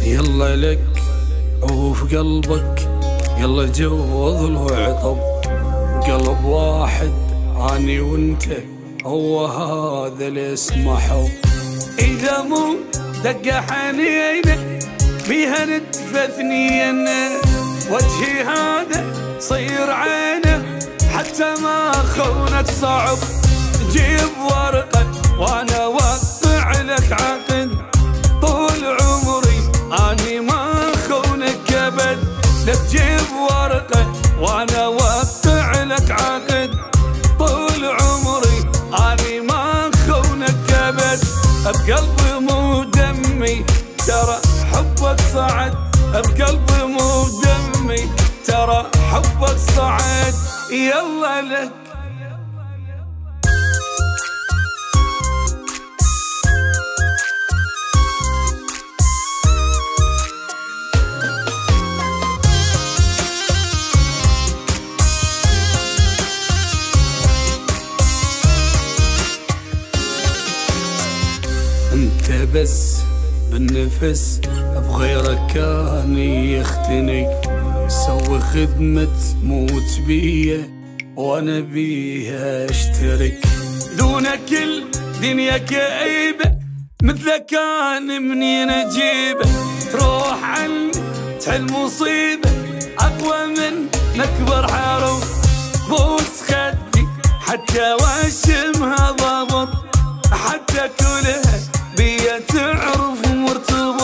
يلا لك عوف قلبك، يلا جوض العطب، قلب واحد اني وانت، هو هذا اللي اسمه حب. اذا مو دق حنينه بيها نتفثنين، وجهي هذا صير عينه حتى ما خونك صعب. جيب ورقه وانا اوقع لك عقد، طول عمري اني ما خونك ابد. لك جيب ورقه وانا اوقع لك عقد، طول عمري اني ما خونك ابد. بقلبي مو دمي ترى حبك صعد، بقلبي مو دمي ترى حبك صعد. يلا لك انت بس بالنفس، بغيرك كان يختنق. سوي خدمة موت بيه وانا بيها اشترك. دونك الدنيا كئيبة، مثلك كان منين اجيبه. تروح عني تحل مصيبة، اقوى من اكبر حرب. بوس خدي حتى واشمها ضبط، حتى كلها بيا تعرف مرتبط.